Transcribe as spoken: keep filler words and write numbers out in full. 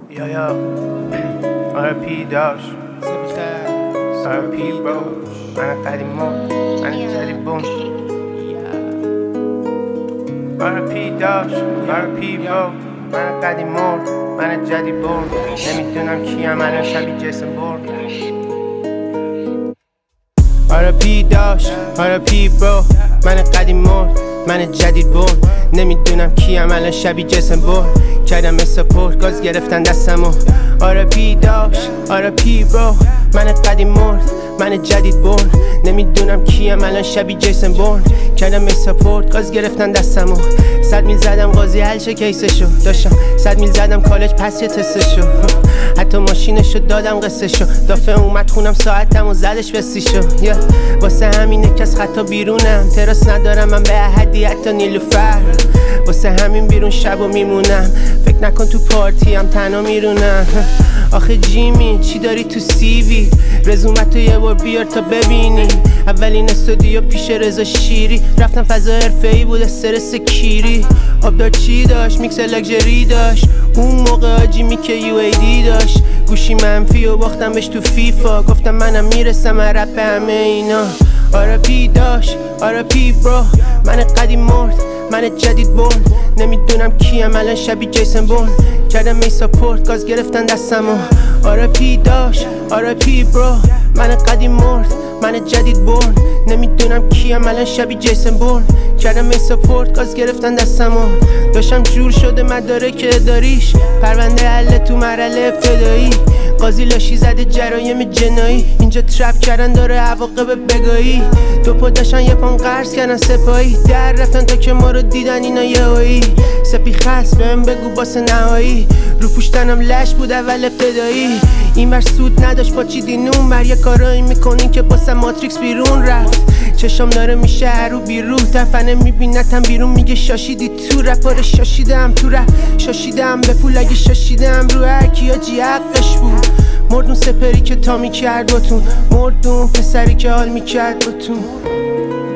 Yo, yo, R P داش R P bro من قدیمون من جدیدون R P داش R P bro من قدیمون من جدیدون نمیدونم کیم الان شبیه جیسون بورن R P داش R P bro من قدیمون من جدید بورن نمیدونم کیم الان شبیه جیسون بورن کردم سپورت گاز گرفتن دستمو آر پی داش آر پی برو من قدیم مرد من جدید بورن نمیدونم کیم الان شبیه جیسون بورن کردم سپورت گاز گرفتن دستمو صد میل زدم قاضی حل شه کیسشو داشتم صد میل زدم کالج پس یه تستشو حتی ماشینشو دادم قصهشو دافعه اومد خونم ساعتم و زدش بسیشو yeah. واسه همینه که از خطا بیرونم تراس ندارم من به احدی حتی نیلوفر واسه همین بیرون شب و میمونم فکر نکن تو پارتی هم تنها میرونم آخه جیمی چی داری تو سیوی رزومتو یه بار بیار تا ببینی اولین استودیو پیش رضا شیری رفتم فضا حرفه‌ای بود استرس کیری آبدار چی داشت میکس لگژری داشت اون موقع آجی میکه یو ای دی داشت گوشی منفی و باختم بهش تو فیفا گفتم منم میرسم رپ همه اینا آر پی داشت آر پی برو من قدیم مرد من جدید بورن نمیدونم کیم الان شبیه جیسون بورن کردم می سپورت گاز گرفتن دستمو آر پی داش آر پی برو من قدیم مرد من جدید بورن نمیدونم کیم الان شبیه جیسون بورن کردم می سپورت گاز گرفتن دستمو داشتم جور شده مدارک اداریش پرونده حل تو مرحله فدایی قاضی لاشی زده جرایم جنایی اینجا ترپ کردن داره عواقب بگایی دو پا داشتن یه پام قرض کردن سپایی در رفتن تا که ما رو دیدن اینا یهویی سپی خست بهم بگو باسه نهایی رو پوشتنم لش بود اول ابتدایی این بر سود نداشت با چی دینون بر یه کارایی میکنین که باسه ماتریکس بیرون رفت چشم داره میشه هرو بیرو تفنه میبینتم بیرون میگه شاشیدی تو رپاره شاشیدم تو رپ شاشیدم به پول اگه شاشیدم رو هرکی آجی حقش بود مردون سپری که تا میکرد باتون مردون پسری که حال میکرد باتون